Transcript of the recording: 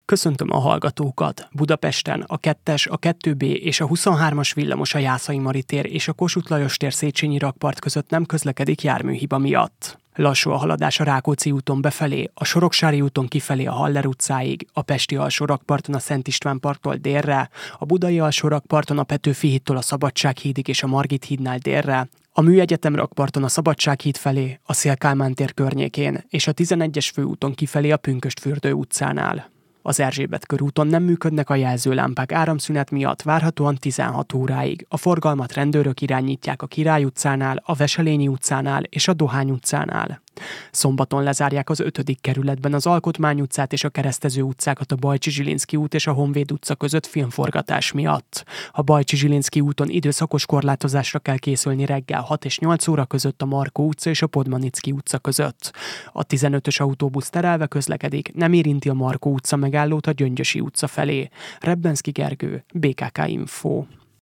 Köszöntöm a hallgatókat! Budapesten a 2-es, a 2B és a 23-as villamos a Jászai Mari tér és a Kossuth Lajos tér Széchenyi rakpart között nem közlekedik járműhiba miatt. Lassú a haladás a Rákóczi úton befelé, a Soroksári úton kifelé a Haller utcáig, a pesti alsó rakparton a Szent István parttól délre, a budai alsó rakparton a Petőfi hídtól a Szabadsághídig és a Margit hídnál délre, a Műegyetem rakparton a Szabadsághíd felé, a Széll-Kálmán tér környékén és a 11-es főúton kifelé a Pünkösdfürdő utcánál. Az Erzsébet körúton nem működnek a jelzőlámpák áramszünet miatt várhatóan 16 óráig. A forgalmat rendőrök irányítják a Király utcánál, a Veselényi utcánál és a Dohány utcánál. Szombaton lezárják az 5. kerületben az Alkotmány utcát és a Keresztező utcákat a Bajcsy-Zsilinszky út és a Honvéd utca között filmforgatás miatt. A Bajcsy-Zsilinszky úton időszakos korlátozásra kell készülni reggel 6 és 8 óra között a Markó utca és a Podmanicki utca között. A 15-ös autóbusz terelve közlekedik, nem érinti a Markó utca megállót a Gyöngyösi utca felé. Rebbenszky Gergő, BKK Info.